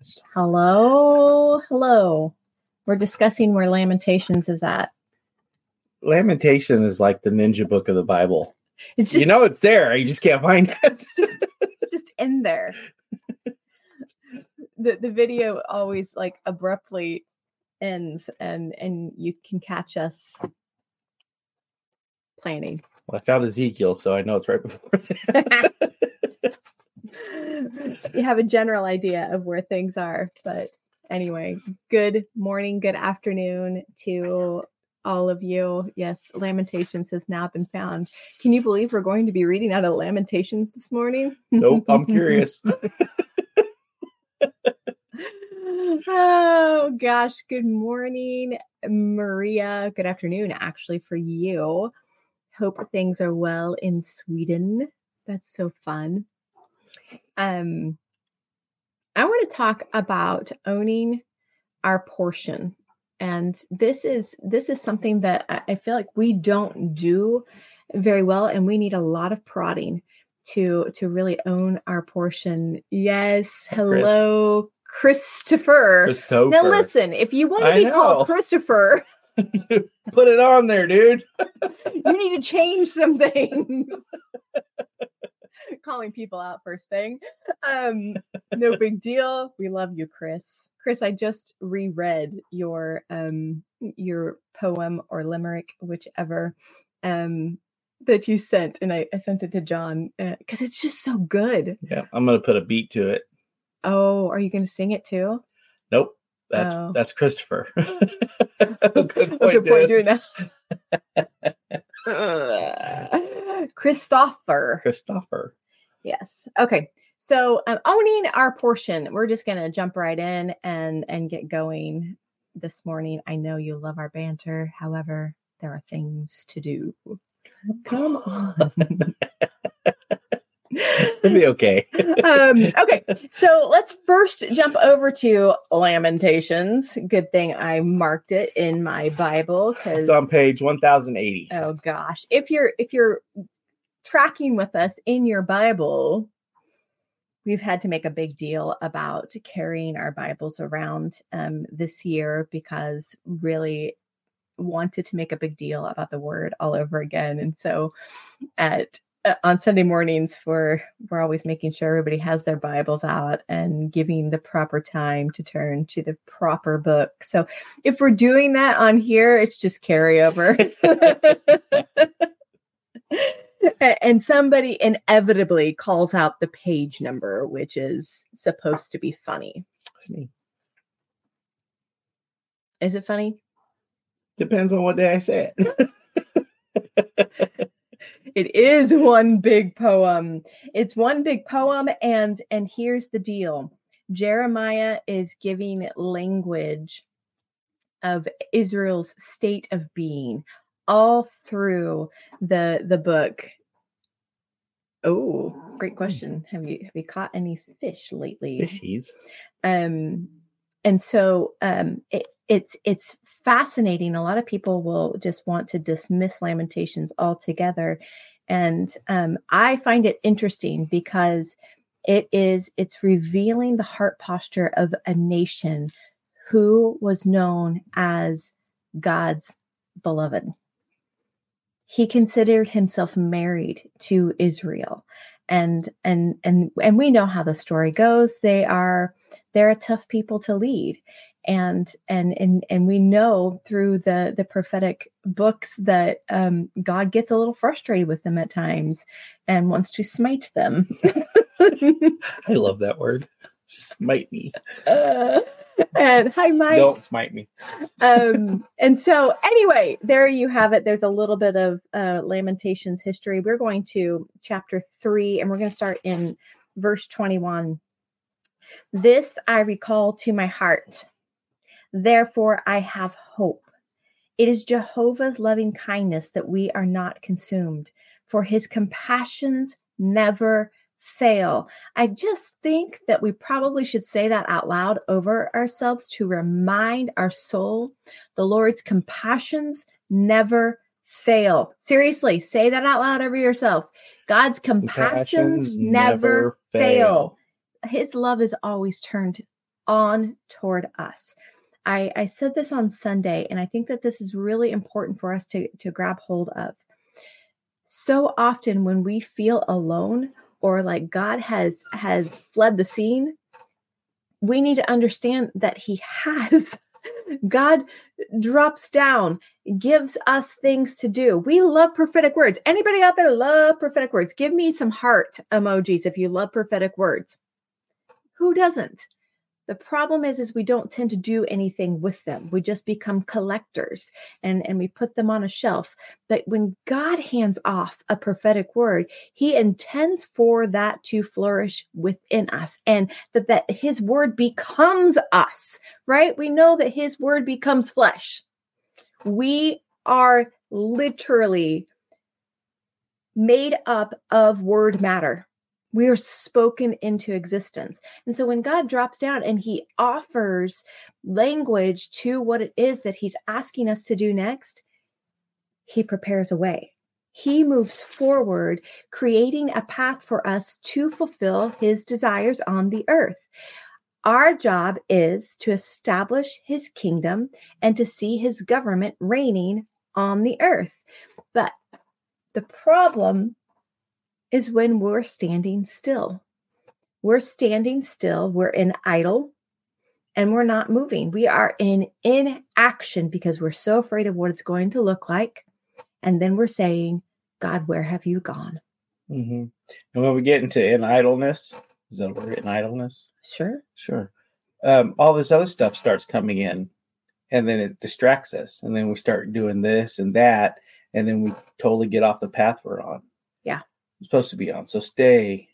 Hello. We're discussing where Lamentations is at. Lamentation is like the ninja book of the Bible. It's just, it's there. You just can't find it. It's just in there. The video always like abruptly ends and you can catch us planning. Well, I found Ezekiel, so I know it's right before that. You have a general idea of where things are, but anyway, good morning, good afternoon to all of you. Yes, Lamentations has now been found. Can you believe we're going to be reading out of Lamentations this morning? Nope, I'm curious. Oh gosh, good morning, Maria. Good afternoon, actually, for you. Hope things are well in Sweden. That's so fun. I want to talk about owning our portion. And this is something that I feel like we don't do very well, and we need a lot of prodding to really own our portion. Yes, hello, Christopher. Now listen, if you want to be called Christopher, put it on there, dude. You need to change some things. Calling people out first thing. No big deal. We love you, Chris. Chris, I just reread your poem or limerick, whichever, that you sent, and I sent it to John because it's just so good. Yeah, I'm gonna put a beat to it. Oh, are you gonna sing it too? Nope. That's Christopher. Good point, doing that. Christopher. Yes. Okay. So owning our portion, we're just going to jump right in and get going this morning. I know you love our banter. However, there are things to do. Come on. It'll be okay. Okay. So let's first jump over to Lamentations. Good thing I marked it in my Bible. It's on page 1080. Oh gosh. If you're tracking with us in your Bible, we've had to make a big deal about carrying our Bibles around this year because really wanted to make a big deal about the word all over again. And so on Sunday mornings, we're always making sure everybody has their Bibles out and giving the proper time to turn to the proper book. So if we're doing that on here, it's just carryover. And somebody inevitably calls out the page number, which is supposed to be funny. That's me. Is it funny? Depends on what day I say it. It is one big poem. It's one big poem. And here's the deal. Jeremiah is giving language of Israel's state of being all through the book. Oh, great question. Have you caught any fish lately? Fishies. And so it's fascinating. A lot of people will just want to dismiss Lamentations altogether. And I find it interesting because it's revealing the heart posture of a nation who was known as God's beloved. He considered himself married to Israel. And we know how the story goes. They're a tough people to lead. And we know through the prophetic books that God gets a little frustrated with them at times and wants to smite them. I love that word. Smite me. And hi, Mike. Don't smite me. And so anyway, there you have it. There's a little bit of Lamentations history. We're going to chapter 3, and we're going to start in verse 21. This I recall to my heart. Therefore, I have hope. It is Jehovah's loving kindness that we are not consumed, for his compassions never fail. I just think that we probably should say that out loud over ourselves to remind our soul the Lord's compassions never fail. Seriously, say that out loud over yourself. God's compassions never fail. His love is always turned on toward us. I said this on Sunday, and I think that this is really important for us to grab hold of. So often when we feel alone or like God has fled the scene, we need to understand that he has. God drops down, gives us things to do. We love prophetic words. Anybody out there love prophetic words? Give me some heart emojis if you love prophetic words. Who doesn't? The problem is we don't tend to do anything with them. We just become collectors and we put them on a shelf. But when God hands off a prophetic word, he intends for that to flourish within us and that his word becomes us, right? We know that his word becomes flesh. We are literally made up of word matter. We are spoken into existence. And so when God drops down and he offers language to what it is that he's asking us to do next, he prepares a way. He moves forward, creating a path for us to fulfill his desires on the earth. Our job is to establish his kingdom and to see his government reigning on the earth. But the problem is when we're standing still. We're standing still. We're in idle and we're not moving. We are in inaction because we're so afraid of what it's going to look like. And then we're saying, God, where have you gone? Mm-hmm. And when we get into in idleness, is that a word, in idleness? Sure. All this other stuff starts coming in and then it distracts us. And then we start doing this and that. And then we totally get off the path we're on. Yeah. Supposed to be on. So stay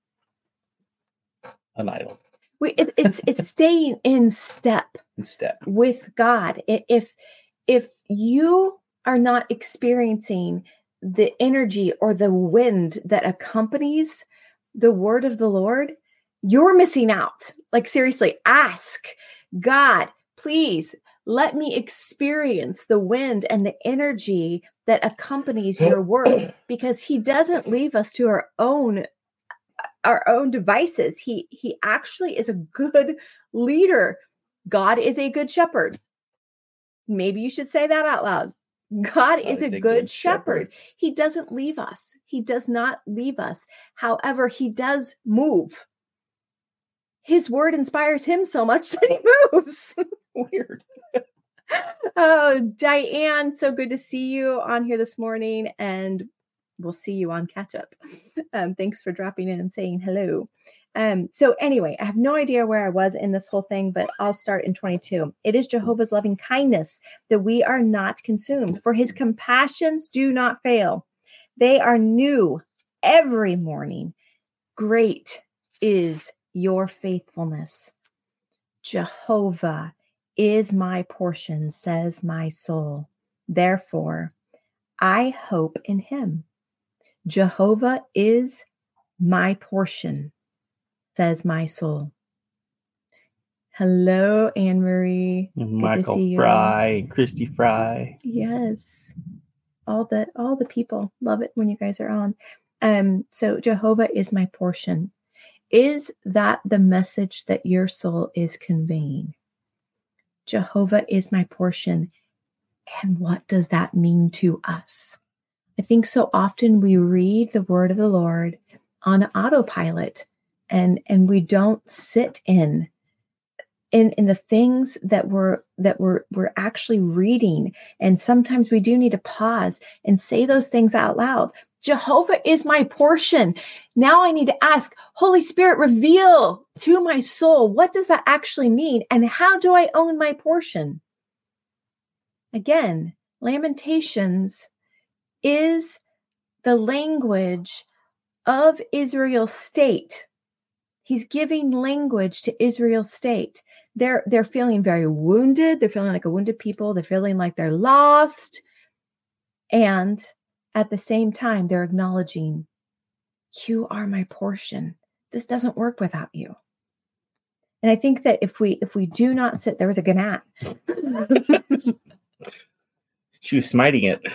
unidle. It's staying in step with God. If you are not experiencing the energy or the wind that accompanies the word of the Lord, you're missing out. Like seriously, ask God, please let me experience the wind and the energy that accompanies your word, because he doesn't leave us to our own devices. He actually is a good leader. God is a good shepherd. Maybe you should say that out loud. God is a good shepherd. He doesn't leave us. He does not leave us. However, he does move. His word inspires him so much that he moves. Weird. Oh, Diane, so good to see you on here this morning, and we'll see you on catch up. Thanks for dropping in and saying hello. So anyway, I have no idea where I was in this whole thing, but I'll start in 22. It is Jehovah's loving kindness that we are not consumed, for his compassions do not fail. They are new every morning. Great is your faithfulness. Jehovah is my portion, says my soul. Therefore, I hope in him. Jehovah is my portion, says my soul. Hello, Anne-Marie. Michael Fry, Christy Fry. Yes. All the people love it when you guys are on. So Jehovah is my portion. Is that the message that your soul is conveying? Jehovah is my portion. And what does that mean to us? I think so often we read the word of the Lord on autopilot and we don't sit in the things that we're actually reading. And sometimes we do need to pause and say those things out loud. Jehovah is my portion. Now I need to ask, Holy Spirit, reveal to my soul, what does that actually mean? And how do I own my portion? Again, Lamentations is the language of Israel's state. He's giving language to Israel's state. They're feeling very wounded. They're feeling like a wounded people. They're feeling like they're lost. And at the same time, they're acknowledging, you are my portion. This doesn't work without you. And I think that if we do not sit, there was a gnat. She was smiting it.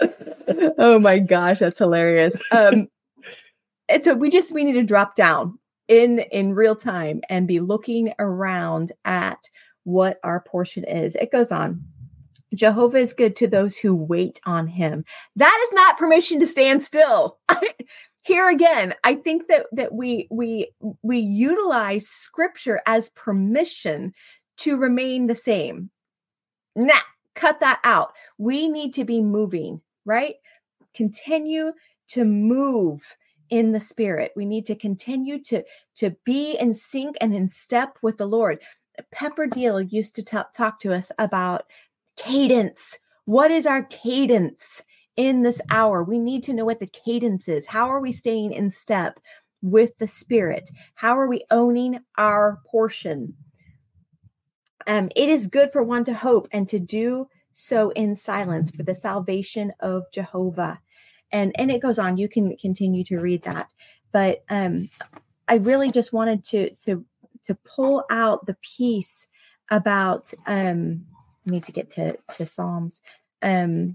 Oh my gosh, that's hilarious. And so we need to drop down in real time and be looking around at what our portion is. It goes on. Jehovah is good to those who wait on him. That is not permission to stand still. Here again, I think that we utilize scripture as permission to remain the same. Nah, cut that out. We need to be moving, right? Continue to move in the spirit. We need to continue to be in sync and in step with the Lord. Pepper Deal used to talk to us about cadence. What is our cadence in this hour? We need to know what the cadence is. How are we staying in step with the Spirit? How are we owning our portion? It is good for one to hope and to do so in silence for the salvation of Jehovah. And it goes on. You can continue to read that. But I really just wanted to pull out the piece about, I need to get to Psalms. To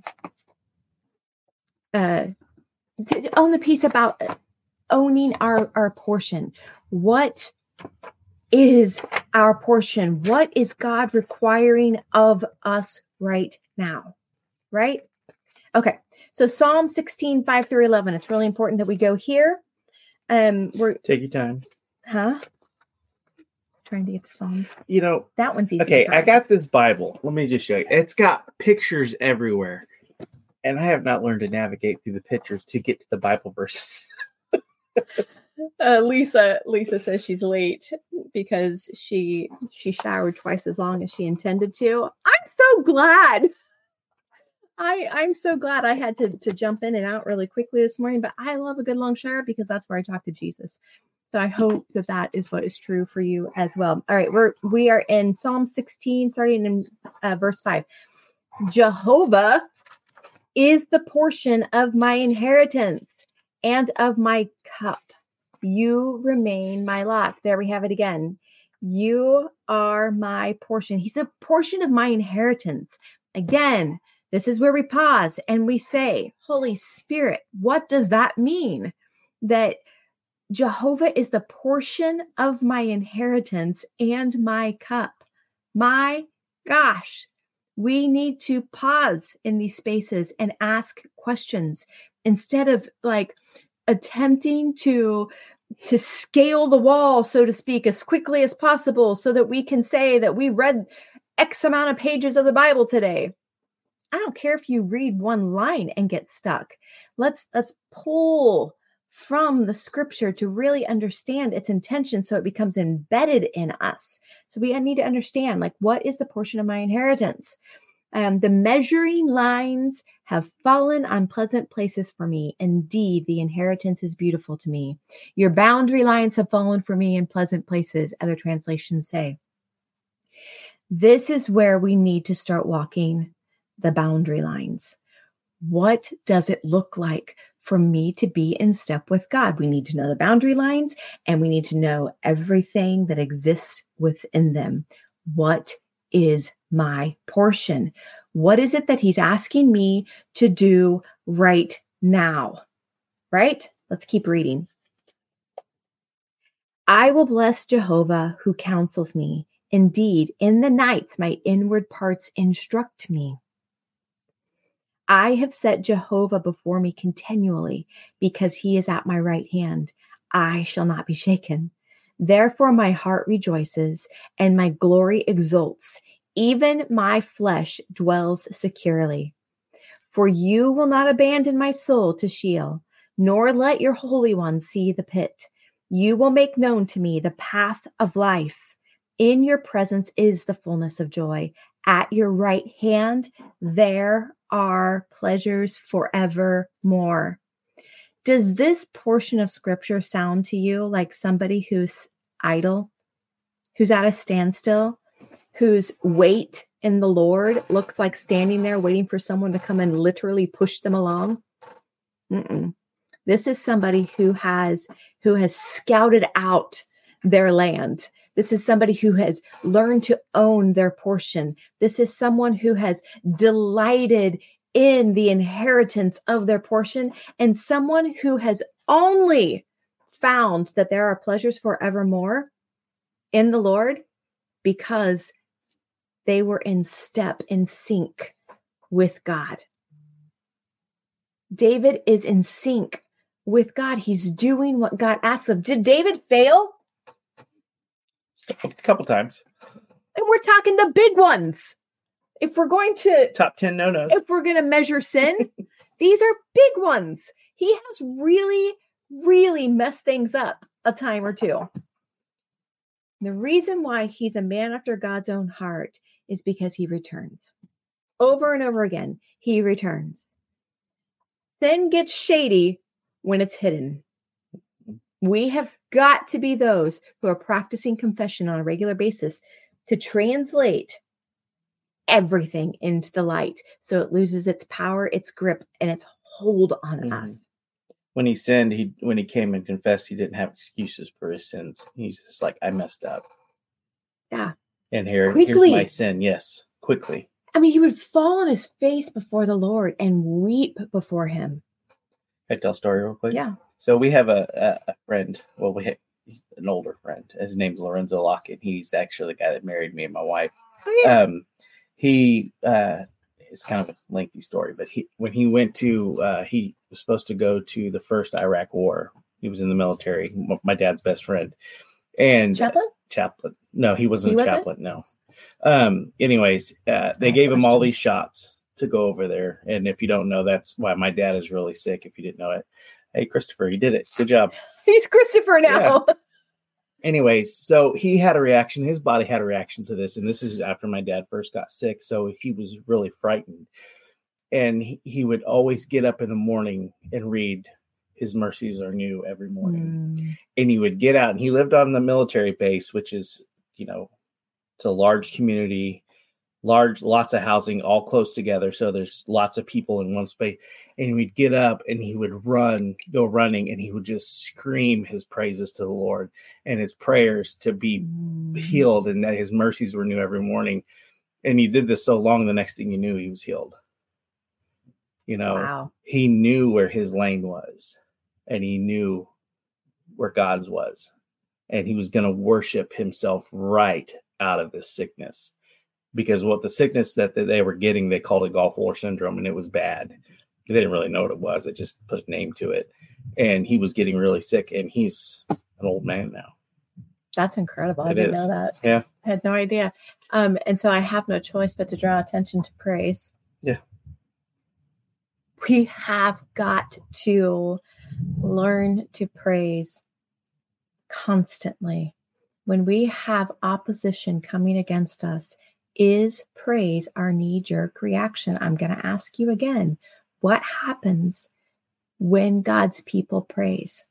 own the piece about owning our portion. What is our portion? What is God requiring of us right now? Right? Okay. So Psalm 16, 5-11. It's really important that we go here. Take your time. Huh? Trying to get to Psalms. You know, that one's easy. Okay, I got this Bible. Let me just show you. It's got pictures everywhere. And I have not learned to navigate through the pictures to get to the Bible verses. Lisa says she's late because she showered twice as long as she intended to. I'm so glad. I'm so glad I had to jump in and out really quickly this morning, but I love a good long shower because that's where I talk to Jesus. So I hope that is what is true for you as well. All right, we are in Psalm 16, starting in verse 5. Jehovah is the portion of my inheritance and of my cup. You remain my lot. There we have it again. You are my portion. He's a portion of my inheritance. Again, this is where we pause and we say, Holy Spirit, what does that mean? That Jehovah is the portion of my inheritance and my cup. My gosh, we need to pause in these spaces and ask questions instead of like attempting to scale the wall, so to speak, as quickly as possible so that we can say that we read X amount of pages of the Bible today. I don't care if you read one line and get stuck. Let's pull from the scripture to really understand its intention so it becomes embedded in us. So we need to understand, like, what is the portion of my inheritance? The measuring lines have fallen on pleasant places for me. Indeed, the inheritance is beautiful to me. Your boundary lines have fallen for me in pleasant places, other translations say. This is where we need to start walking the boundary lines. What does it look like for me to be in step with God? We need to know the boundary lines and we need to know everything that exists within them. What is my portion? What is it that he's asking me to do right now? Right? Let's keep reading. I will bless Jehovah who counsels me. Indeed, in the night, my inward parts instruct me. I have set Jehovah before me continually because he is at my right hand. I shall not be shaken. Therefore, my heart rejoices and my glory exults. Even my flesh dwells securely. For you will not abandon my soul to Sheol, nor let your Holy One see the pit. You will make known to me the path of life. In your presence is the fullness of joy. At your right hand, there are pleasures forevermore. Does this portion of scripture sound to you like somebody who's idle, who's at a standstill, whose weight in the Lord looks like standing there waiting for someone to come and literally push them along? This is somebody who has scouted out their land. This is somebody who has learned to own their portion. This is someone who has delighted in the inheritance of their portion, and someone who has only found that there are pleasures forevermore in the Lord because they were in step, in sync with God. David is in sync with God. He's doing what God asks of. Did David fail? A couple times. And we're talking the big ones. If we're going to top 10 no-nos, if we're going to measure sin, these are big ones. He has really, really messed things up a time or two. The reason why he's a man after God's own heart is because he returns. Over and over again, he returns. Sin gets shady when it's hidden. We have got to be those who are practicing confession on a regular basis to translate everything into the light so it loses its power, its grip, and its hold on us. When he sinned, when he came and confessed, he didn't have excuses for his sins. He's just like, I messed up. Yeah. And here's my sin. Yes, quickly. I mean, he would fall on his face before the Lord and weep before him. Can I tell a story real quick? Yeah. So we have a friend. Well, we have an older friend. His name's Lorenzo Lockett. He's actually the guy that married me and my wife. Oh, yeah. It's kind of a lengthy story, but when he went to, he was supposed to go to the first Iraq war. He was in the military, my dad's best friend. And chaplain. No, he wasn't a chaplain. No. Anyways, they gave him all these shots to go over there. And if you don't know, that's why my dad is really sick. If you didn't know it. Hey, Christopher, you did it. Good job. He's Christopher now. Yeah. Anyways, so he had a reaction. His body had a reaction to this. And this is after my dad first got sick. So he was really frightened. And he would always get up in the morning and read His mercies are new every morning. And he would get out, and he lived on the military base, which is, it's a large community, lots of housing, all close together. So there's lots of people in one space. And he would get up and he would go running, and he would just scream his praises to the Lord and his prayers to be healed, and that his mercies were new every morning. And he did this so long, the next thing you knew, he was healed. Wow. He knew where his lane was, and he knew where God's was, and he was going to worship himself right out of this sickness. Because what the sickness that they were getting, they called it Gulf War syndrome, and it was bad. They didn't really know what it was. They just put a name to it. And he was getting really sick, and he's an old man now. That's incredible. I didn't know that. Yeah. I had no idea. And so I have no choice but to draw attention to praise. Yeah. We have got to learn to praise constantly. When we have opposition coming against us, is praise our knee-jerk reaction? I'm going to ask you again, what happens when God's people praise?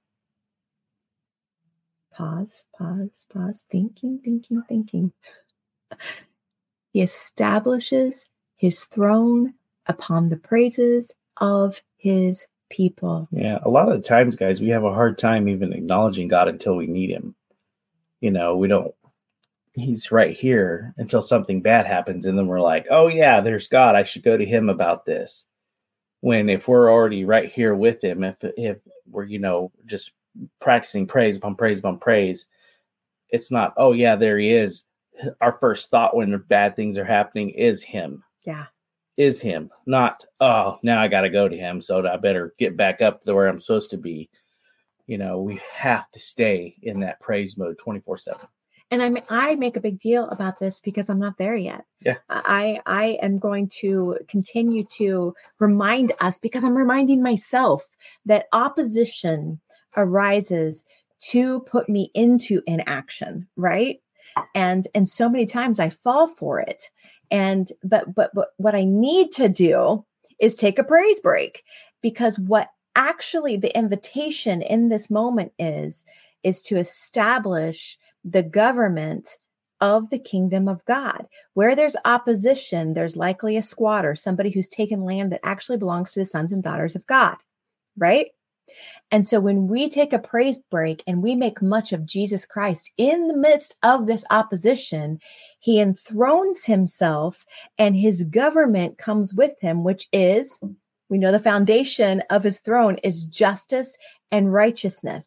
Pause, thinking. He establishes his throne upon the praises of his people. Yeah, a lot of the times, guys, we have a hard time even acknowledging God until we need him. We don't. He's right here until something bad happens, and then we're like, oh yeah, there's God, I should go to him about this. When if we're already right here with him, if we're just practicing praise upon praise upon praise, it's not, oh yeah, there he is. Our first thought when bad things are happening is him. Yeah. Is him, not, oh, now I got to go to him, so I better get back up to where I'm supposed to be. We have to stay in that praise mode 24/7. And I make a big deal about this because I'm not there yet. Yeah. I am going to continue to remind us, because I'm reminding myself that opposition arises to put me into inaction, right? And so many times I fall for it. But what I need to do is take a praise break, because what actually the invitation in this moment is to establish the government of the kingdom of God. Where there's opposition, there's likely a squatter, somebody who's taken land that actually belongs to the sons and daughters of God, right? And so when we take a praise break and we make much of Jesus Christ in the midst of this opposition, he enthrones himself and his government comes with him, which is, we know the foundation of his throne is justice and righteousness.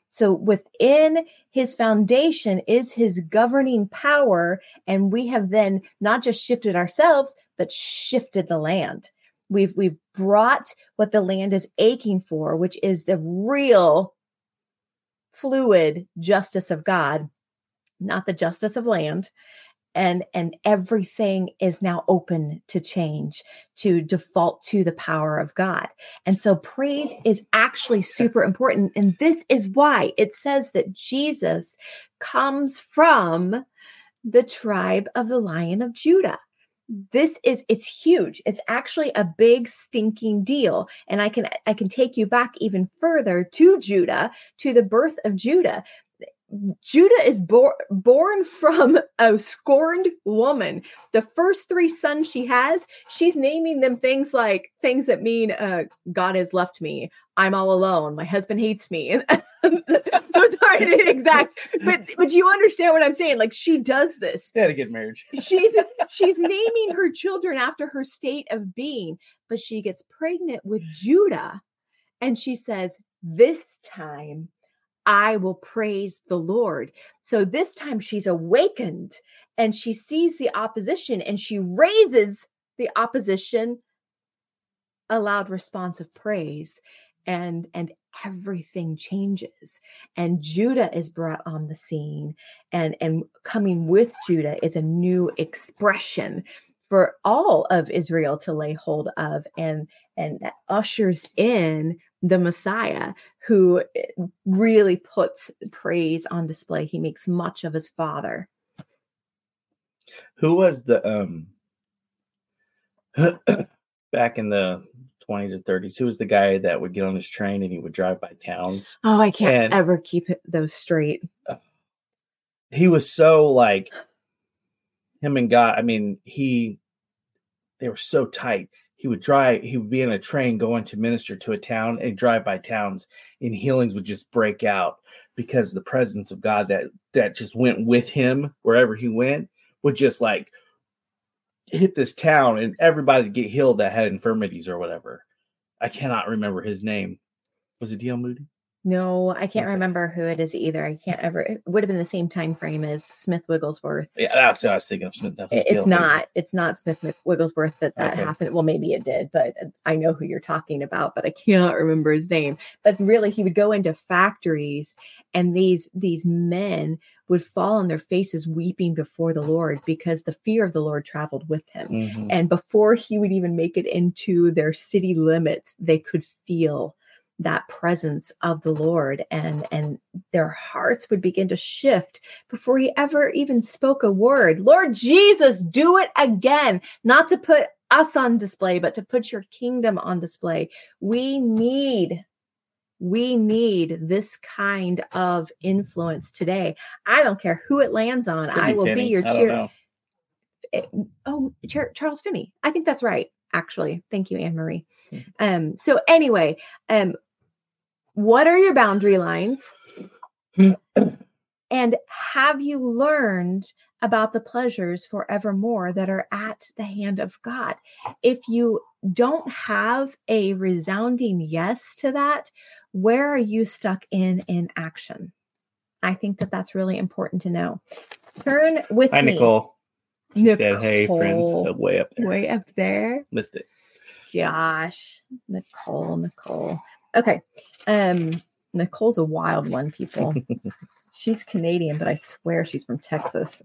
So within his foundation is his governing power. And we have then not just shifted ourselves, but shifted the land. We've brought what the land is aching for, which is the real fluid justice of God, not the justice of land. And everything is now open to change, to default to the power of God. And so praise is actually super important. And this is why it says that Jesus comes from the tribe of the Lion of Judah. It's huge. It's actually a big stinking deal. And I can take you back even further to Judah, to the birth of Judah. Judah is born from a scorned woman. The first 3 sons she has, she's naming them things that mean, God has left me. I'm all alone. My husband hates me. Those aren't exact, but you understand what I'm saying? Like, she does this. They had a good marriage. She's naming her children after her state of being, but she gets pregnant with Judah, and she says, "This time I will praise the Lord." So this time she's awakened and she sees the opposition and she raises the opposition, a loud response of praise, and everything changes. And Judah is brought on the scene, and coming with Judah is a new expression for all of Israel to lay hold of, and that ushers in the Messiah, who really puts praise on display. He makes much of his Father. Who was the back in the 20s or 30s? Who was the guy that would get on his train and he would drive by towns? Oh, I can't ever keep those straight. He was so like him and God. I mean, they were so tight. He would be in a train going to minister to a town and drive by towns, and healings would just break out because the presence of God that just went with him wherever he went would just like hit this town, and everybody get healed that had infirmities or whatever. I cannot remember his name. Was it D.L. Moody? No, I can't remember who it is either. It would have been the same time frame as Smith Wigglesworth. Yeah, that's what I was thinking of. Smith. It's not Smith Wigglesworth that happened. Well, maybe it did, but I know who you're talking about, but I cannot remember his name. But really, he would go into factories, and these men would fall on their faces weeping before the Lord, because the fear of the Lord traveled with him. Mm-hmm. And before he would even make it into their city limits, they could feel that presence of the Lord, and their hearts would begin to shift before he ever even spoke a word. Lord Jesus, do it again, not to put us on display, but to put your kingdom on display. We need this kind of influence today. I don't care who it lands on. I will be your cheer. Charles Finney. I think that's right. Actually, thank you, Anne Marie. So anyway, what are your boundary lines? And have you learned about the pleasures forevermore that are at the hand of God? If you don't have a resounding yes to that, where are you stuck in action? I think that that's really important to know. Turn with me. Nicole. She said, hey, friends, way up there. Way up there? Missed it. Gosh. Nicole. Okay. Nicole's a wild one, people. She's Canadian, but I swear she's from Texas.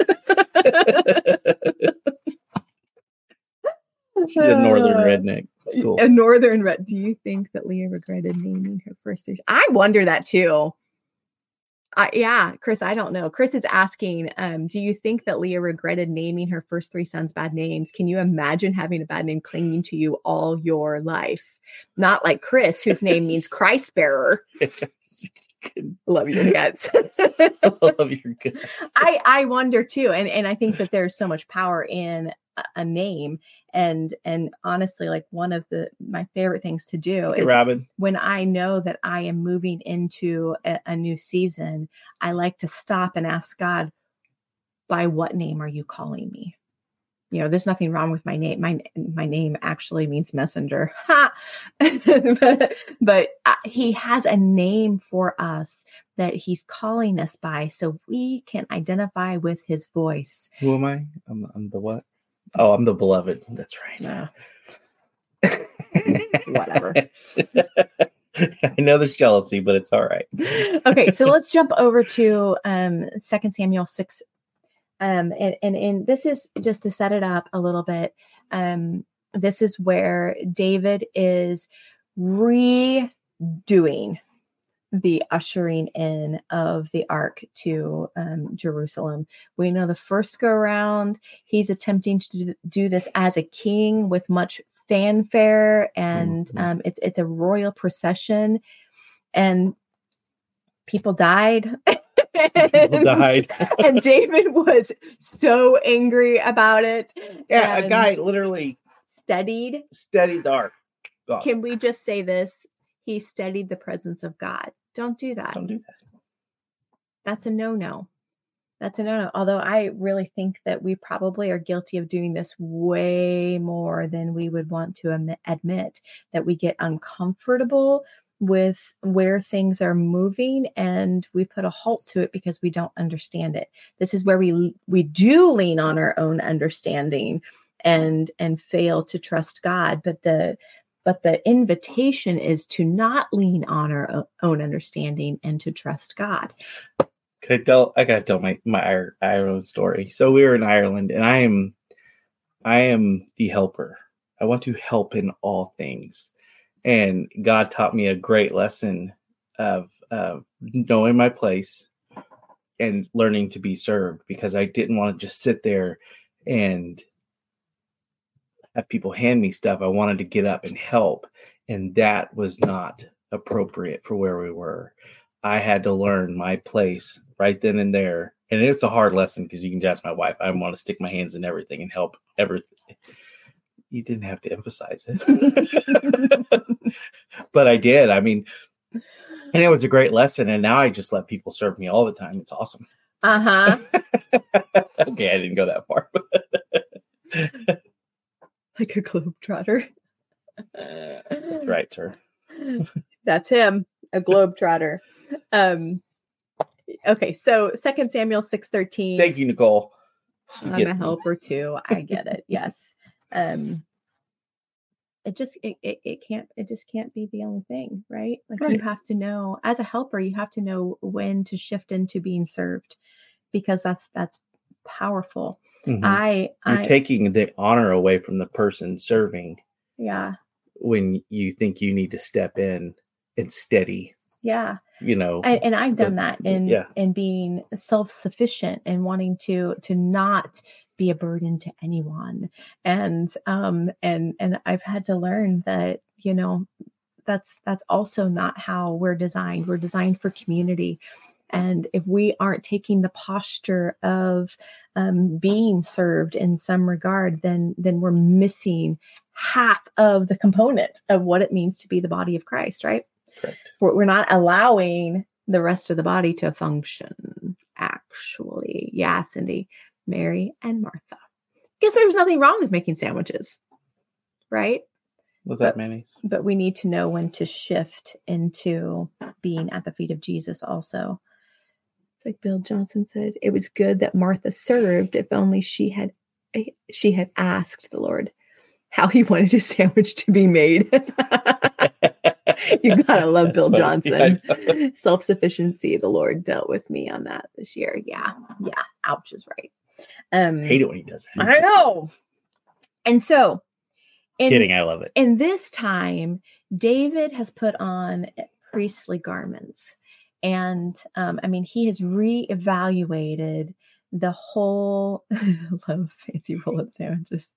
She's a northern redneck. Cool. A northern red. Do you think that Leah regretted naming her first 3? I wonder that too. Yeah, Chris, I don't know. Chris is asking, do you think that Leah regretted naming her first 3 sons bad names? Can you imagine having a bad name clinging to you all your life? Not like Chris, whose name means Christ bearer. Love your guts. Love your guts. I wonder too. And I think that there's so much power in a name. And honestly, like one of my favorite things to do is Robin, when I know that I am moving into a new season, I like to stop and ask God, by what name are you calling me? there's nothing wrong with my name. My name actually means messenger. but he has a name for us that he's calling us by, so we can identify with his voice. Who am I? I'm the what? Oh, I'm the beloved. That's right. No. Whatever. I know there's jealousy, but it's all right. Okay, so let's jump over to 2 Samuel 6. And this is just to set it up a little bit. This is where David is redoing the ushering in of the ark to Jerusalem. We know the first go around, he's attempting to do this as a king with much fanfare, and it's a royal procession, and people died. And David was so angry about it. Yeah, a guy literally steadied the ark. God. Can we just say this? He steadied the presence of God. Don't do that. Don't do that. That's a no-no. That's a no-no. Although I really think that we probably are guilty of doing this way more than we would want to admit, that we get uncomfortable with where things are moving and we put a halt to it because we don't understand it. This is where we do lean on our own understanding and fail to trust God. But the invitation is to not lean on our own understanding and to trust God. I gotta tell my Ireland story. So we were in Ireland, and I am the helper. I want to help in all things. And God taught me a great lesson of knowing my place and learning to be served, because I didn't want to just sit there and have people hand me stuff. I wanted to get up and help. And that was not appropriate for where we were. I had to learn my place right then and there. And it's a hard lesson, because you can just ask my wife. I want to stick my hands in everything and help everything. You didn't have to emphasize it. But I did. I mean, and it was a great lesson. And now I just let people serve me all the time. It's awesome. Uh-huh. Okay, I didn't go that far. Like a globetrotter. That's right, sir. That's him, a globetrotter. Okay, so 2 Samuel 6:13. Thank you, Nicole. I'm a helper too. I get it. Yes. It just can't be the only thing, right? Like, right. You have to know, as a helper, you have to know when to shift into being served, because that's powerful. Mm-hmm. You're taking the honor away from the person serving. Yeah. When you think you need to step in and steady. Yeah. And I've done that in being self-sufficient and wanting to not be a burden to anyone. And I've had to learn that, that's also not how we're designed. We're designed for community. And if we aren't taking the posture of being served in some regard, then we're missing half of the component of what it means to be the body of Christ, right? Correct. We're not allowing the rest of the body to function, actually. Yeah, Cindy, Mary, and Martha. Guess there's nothing wrong with making sandwiches, right? Was that mayonnaise? But we need to know when to shift into being at the feet of Jesus also. It's like Bill Johnson said, it was good that Martha served, if only she had asked the Lord how he wanted his sandwich to be made. You gotta love Bill Johnson. Yeah, self-sufficiency. The Lord dealt with me on that this year. Yeah. Ouch is right. I hate it when he does that. I know. And so, kidding, I love it. In this time, David has put on priestly garments, and he has reevaluated the whole. I love fancy roll-up sandwiches.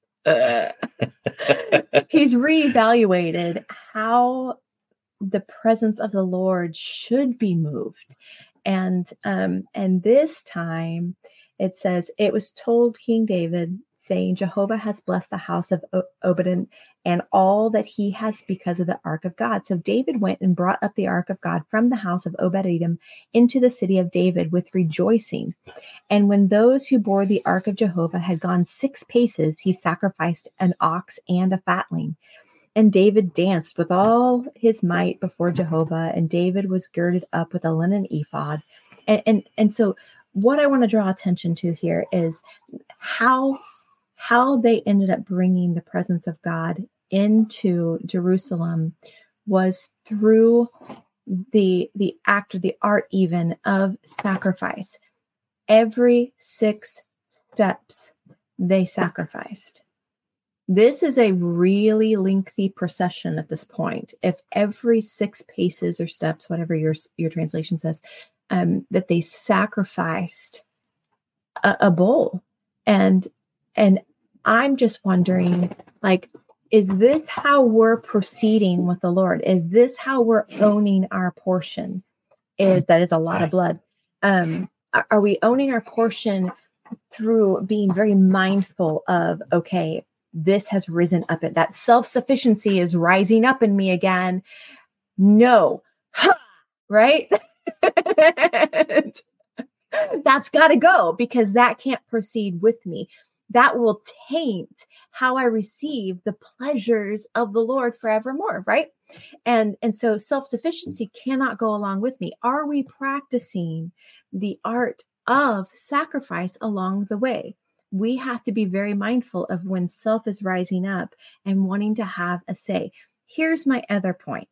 He's reevaluated how the presence of the Lord should be moved. And this time it says, it was told King David, saying, Jehovah has blessed the house of Obed and all that he has because of the ark of God. So David went and brought up the ark of God from the house of Obed-Edom into the city of David with rejoicing. And when those who bore the ark of Jehovah had gone 6 paces, he sacrificed an ox and a fatling. And David danced with all his might before Jehovah, and David was girded up with a linen ephod. And so what I want to draw attention to here is how they ended up bringing the presence of God into Jerusalem was through the act or the art even of sacrifice. Every 6 steps they sacrificed. This is a really lengthy procession at this point. If every 6 paces or steps, whatever your translation says, that they sacrificed a bull. And I'm just wondering, like, is this how we're proceeding with the Lord? Is this how we're owning our portion? That is a lot of blood. Are we owning our portion through being very mindful of, okay, this has risen up, that self-sufficiency is rising up in me again. No, right? That's got to go, because that can't proceed with me. That will taint how I receive the pleasures of the Lord forevermore, right? And so self-sufficiency cannot go along with me. Are we practicing the art of sacrifice along the way? We have to be very mindful of when self is rising up and wanting to have a say. Here's my other point.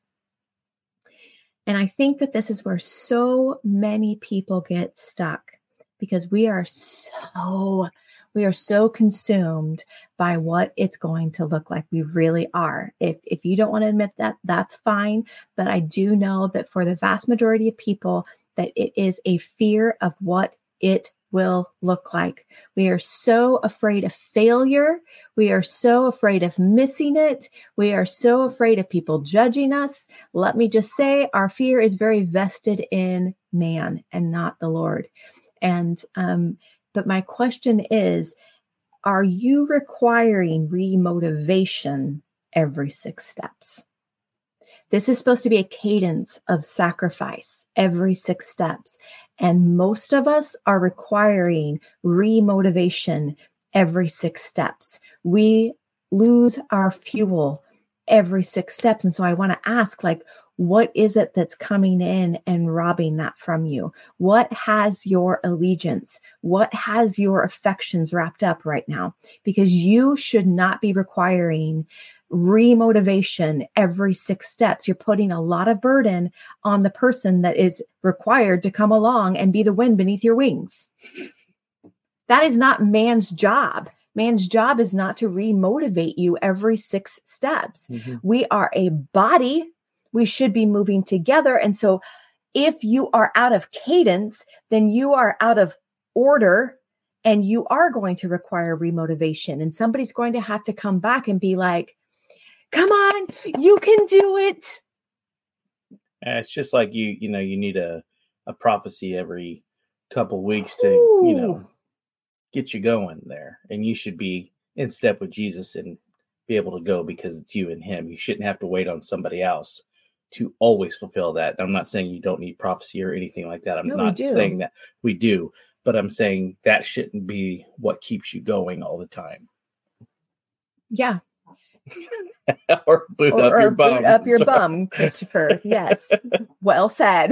And I think that this is where so many people get stuck, because we are so consumed by what it's going to look like. We really are. If you don't want to admit that, that's fine. But I do know that for the vast majority of people, that it is a fear of what it will look like. We are so afraid of failure. We are so afraid of missing it. We are so afraid of people judging us. Let me just say, our fear is very vested in man and not the Lord. And, but my question is, are you requiring remotivation every 6 steps? This is supposed to be a cadence of sacrifice every 6 steps. And most of us are requiring remotivation every 6 steps. We lose our fuel every 6 steps. And so I want to ask, like, what is it that's coming in and robbing that from you? What has your allegiance? What has your affections wrapped up right now? Because you should not be requiring remotivation every 6 steps. You're putting a lot of burden on the person that is required to come along and be the wind beneath your wings. That is not man's job. Man's job is not to remotivate you every 6 steps. Mm-hmm. We are a body. We should be moving together. And so if you are out of cadence, then you are out of order, and you are going to require remotivation. And somebody's going to have to come back and be like, come on, you can do it. It's just like you need a prophecy every couple weeks to, get you going there. And you should be in step with Jesus and be able to go, because it's you and him. You shouldn't have to wait on somebody else to always fulfill that. I'm not saying you don't need prophecy or anything like that. I'm not saying that we do, but I'm saying that shouldn't be what keeps you going all the time. Yeah. or boot up your bum, Christopher. Yes. Well said.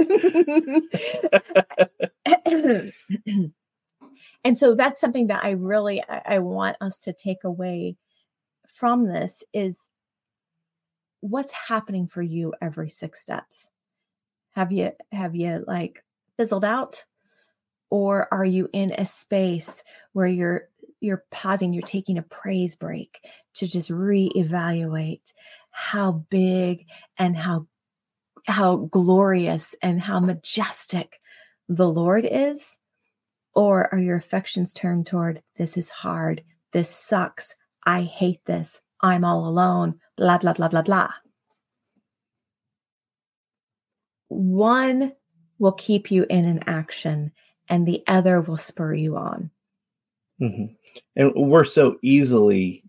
And so that's something that I want us to take away from this is, what's happening for you every 6 steps? Have you like fizzled out? Or are you in a space where you're pausing, you're taking a praise break to just reevaluate how big and how glorious and how majestic the Lord is? Or are your affections turned toward, this is hard, this sucks, I hate this, I'm all alone, blah, blah, blah, blah, blah. One will keep you in an action and the other will spur you on. Mm-hmm. And we're so easily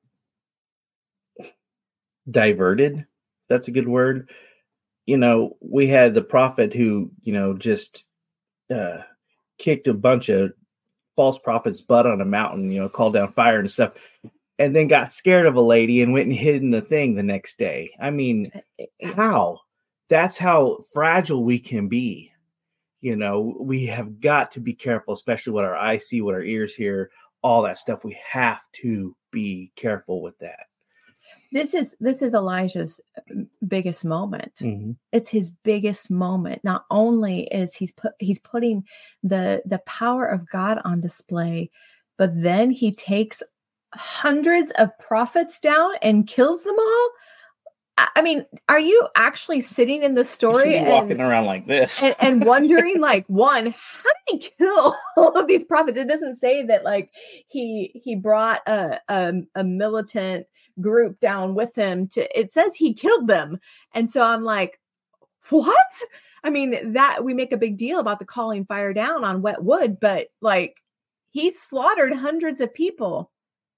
diverted. That's a good word. We had the prophet who, just kicked a bunch of false prophets' butt on a mountain, called down fire and stuff, and then got scared of a lady and went and hid in the thing the next day. I mean, how? That's how fragile we can be. We have got to be careful, especially what our eyes see, what our ears hear, all that stuff. We have to be careful with that. This is Elijah's biggest moment. Mm-hmm. It's his biggest moment. Not only is he's putting the power of God on display, but then he takes hundreds of prophets down and kills them all. I mean, are you actually sitting in the story and walking around like this and wondering, like, one, how did he kill all of these prophets? It doesn't say that like he brought a militant group down with him it says he killed them. And so I'm like, what? I mean, that we make a big deal about the calling fire down on wet wood, but like he slaughtered hundreds of people.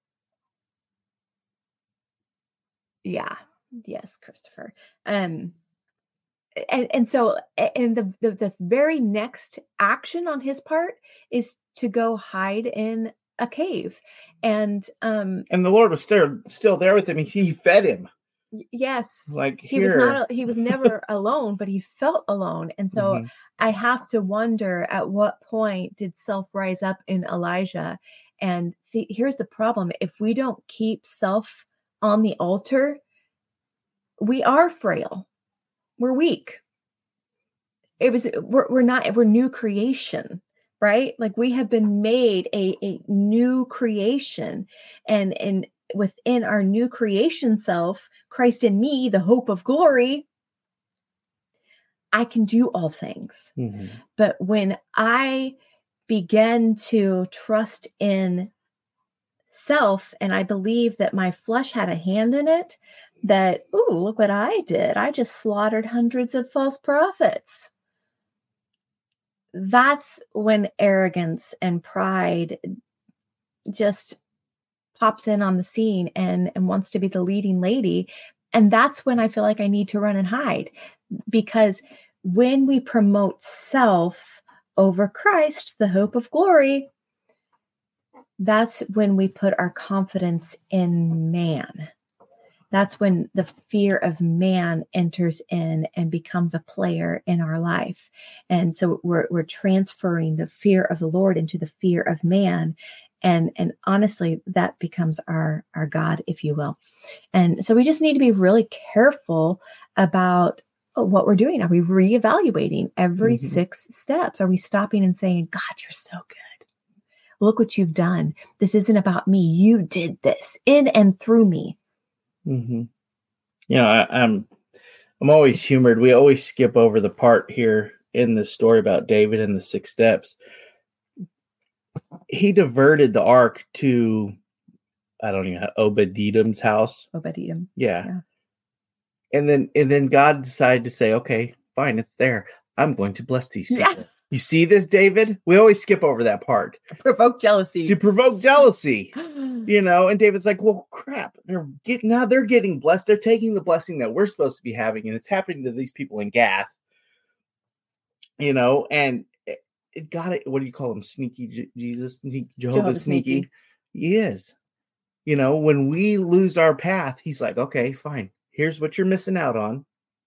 Yeah. Yes, Christopher. And so the very next action on his part is to go hide in a cave. And the Lord was still there with him. He fed him. Yes. Like he was never alone, but he felt alone. And so I have to wonder, at what point did self rise up in Elijah? And see, here's the problem. If we don't keep self on the altar, we are frail. We're weak. We're new creation, right? Like we have been made a new creation, and within our new creation self, Christ in me, the hope of glory, I can do all things. Mm-hmm. But when I began to trust in self, and I believe that my flesh had a hand in it, that, ooh, look what I did. I just slaughtered hundreds of false prophets. That's when arrogance and pride just pops in on the scene and wants to be the leading lady. And that's when I feel like I need to run and hide. Because when we promote self over Christ, the hope of glory, that's when we put our confidence in man. That's when the fear of man enters in and becomes a player in our life. And so we're transferring the fear of the Lord into the fear of man. And honestly, that becomes our God, if you will. And so we just need to be really careful about what we're doing. Are we reevaluating every 6 steps? Are we stopping and saying, God, you're so good. Look what you've done. This isn't about me. You did this in and through me. Mm-hmm. I'm always humored. We always skip over the part here in this story about David and the 6 steps. He diverted the ark to, I don't even know, Obed-Edom's house. Obed-Edom. Yeah. And then God decided to say, okay, fine, it's there. I'm going to bless these people. Yeah. You see this, David? We always skip over that part. Provoke jealousy. To provoke jealousy. And David's like, well, crap. They're getting blessed. They're taking the blessing that we're supposed to be having, and it's happening to these people in Gath. And it got it. What do you call him? Sneaky Jesus? Jehovah sneaky. He is. When we lose our path, he's like, okay, fine. Here's what you're missing out on.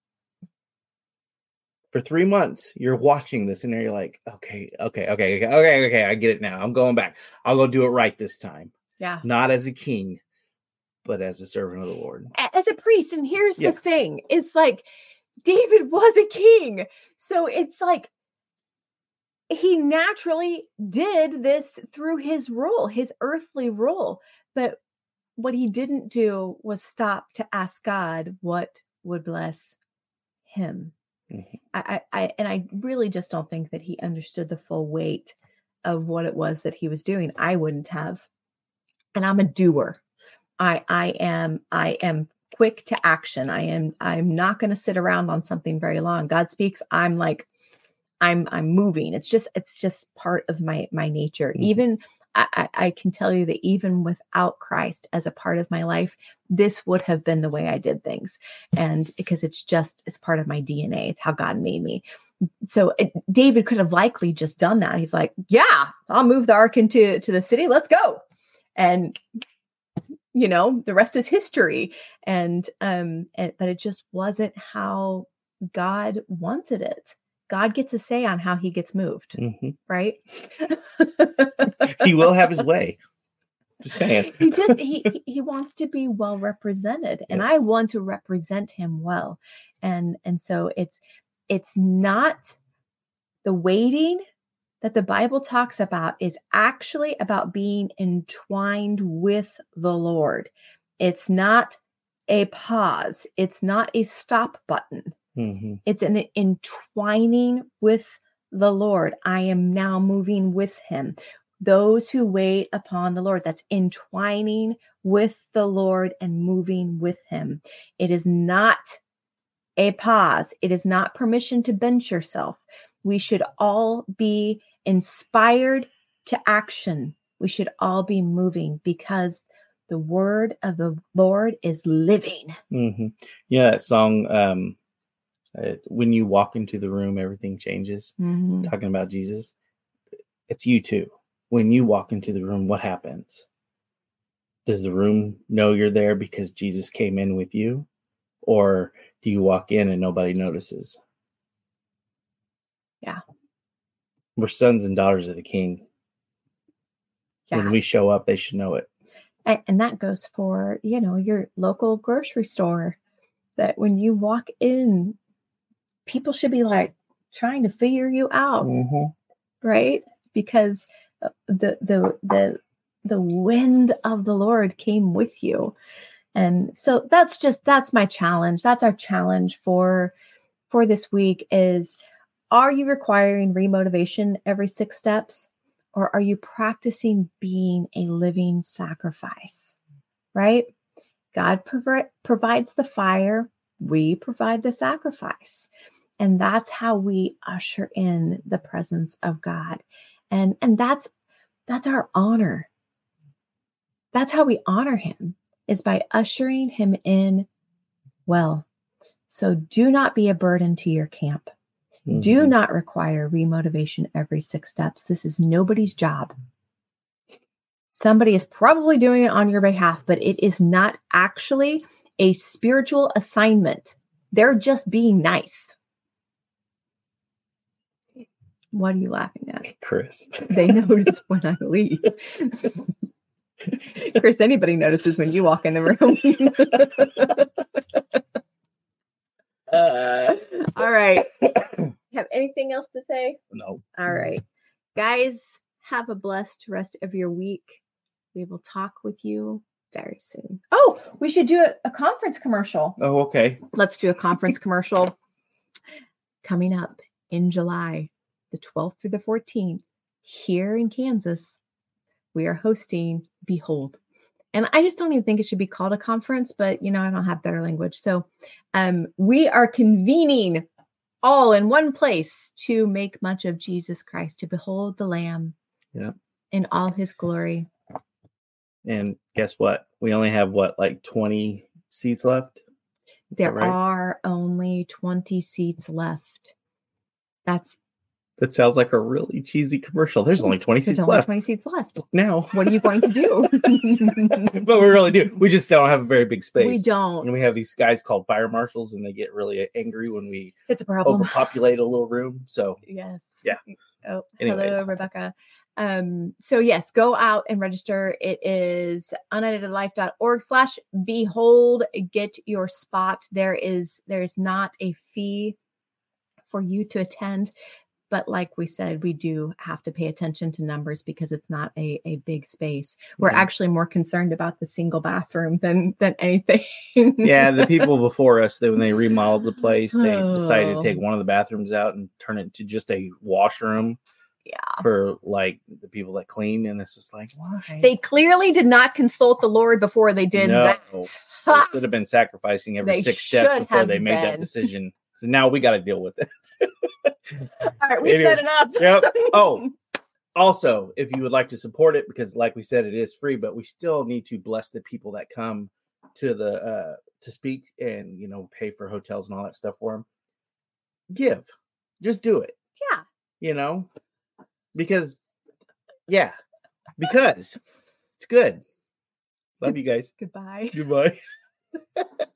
For 3 months, you're watching this, and you're like, okay, I get it now. I'm going back. I'll go do it right this time. Yeah. Not as a king, but as a servant of the Lord. As a priest. And here's the thing. It's like, David was a king. So it's like, he naturally did this through his role, his earthly role. But what he didn't do was stop to ask God what would bless him. Mm-hmm. I really just don't think that he understood the full weight of what it was that he was doing. I wouldn't have. And I'm a doer. I am quick to action. I'm not going to sit around on something very long. God speaks. I'm like, I'm moving. It's just part of my nature. Mm-hmm. Even I can tell you that even without Christ as a part of my life, this would have been the way I did things. And because it's part of my DNA. It's how God made me. So David could have likely just done that. He's like, yeah, I'll move the ark into the city. Let's go. And, the rest is history. But it just wasn't how God wanted it. God gets a say on how he gets moved, mm-hmm. right? He will have his way. Just saying. He wants to be well represented, and yes. I want to represent him well. And so it's not the waiting that the Bible talks about is actually about being entwined with the Lord. It's not a pause. It's not a stop button. Mm-hmm. It's an entwining with the Lord. I am now moving with him. Those who wait upon the Lord, that's entwining with the Lord and moving with him. It is not a pause. It is not permission to bench yourself. We should all be inspired to action. We should all be moving because the word of the Lord is living. Mm-hmm. Yeah, that song, when you walk into the room, everything changes. Mm-hmm. Talking about Jesus. It's you too. When you walk into the room, what happens? Does the room know you're there because Jesus came in with you? Or do you walk in and nobody notices? Yeah. We're sons and daughters of the King. Yeah. When we show up, they should know it. And that goes for, your local grocery store. That when you walk in, people should be like trying to figure you out, mm-hmm. right? Because the wind of the Lord came with you. And so that's my challenge. That's our challenge for this week is, are you requiring remotivation every 6 steps, or are you practicing being a living sacrifice, right? God provides the fire. We provide the sacrifice. And that's how we usher in the presence of God. And that's our honor. That's how we honor him, is by ushering him in well. So do not be a burden to your camp. Mm-hmm. Do not require remotivation every 6 steps. This is nobody's job. Somebody is probably doing it on your behalf, but it is not actually a spiritual assignment. They're just being nice. What are you laughing at? Chris. They notice when I leave. Chris, anybody notices when you walk in the room. All right. Have anything else to say? No. All right. Guys, have a blessed rest of your week. We will talk with you very soon. Oh, we should do a conference commercial. Oh, okay. Let's do a conference commercial coming up in July, the 12th through the 14th, here in Kansas. We are hosting Behold. And I just don't even think it should be called a conference, but, I don't have better language. So we are convening all in one place to make much of Jesus Christ, to behold the Lamb in all his glory. And guess what? We only have 20 seats left? There are only 20 seats left. That sounds like a really cheesy commercial. There's only 20 seats left. There's only 20 seats left. Now. What are you going to do? But we really do. We just don't have a very big space. We don't. And we have these guys called fire marshals, and they get really angry when we overpopulate a little room. So yes. Yeah. Oh, anyways. Hello, Rebecca. So yes, go out and register. It is uneditedlife.org/behold. Get your spot. There's not a fee for you to attend. But like we said, we do have to pay attention to numbers because it's not a big space. We're actually more concerned about the single bathroom than anything. Yeah, the people before us, when they remodeled the place, they decided to take one of the bathrooms out and turn it into just a washroom. Yeah. For the people that clean. And it's just like, why? They clearly did not consult the Lord before they did that. They should have been sacrificing every 6 steps before they made that decision. So now we got to deal with it. All right, we've said enough. Yep. Oh, also, if you would like to support it, because like we said, it is free, but we still need to bless the people that come to the to speak and pay for hotels and all that stuff for them. Just do it. Yeah. Because it's good. Love you guys. Goodbye. Goodbye.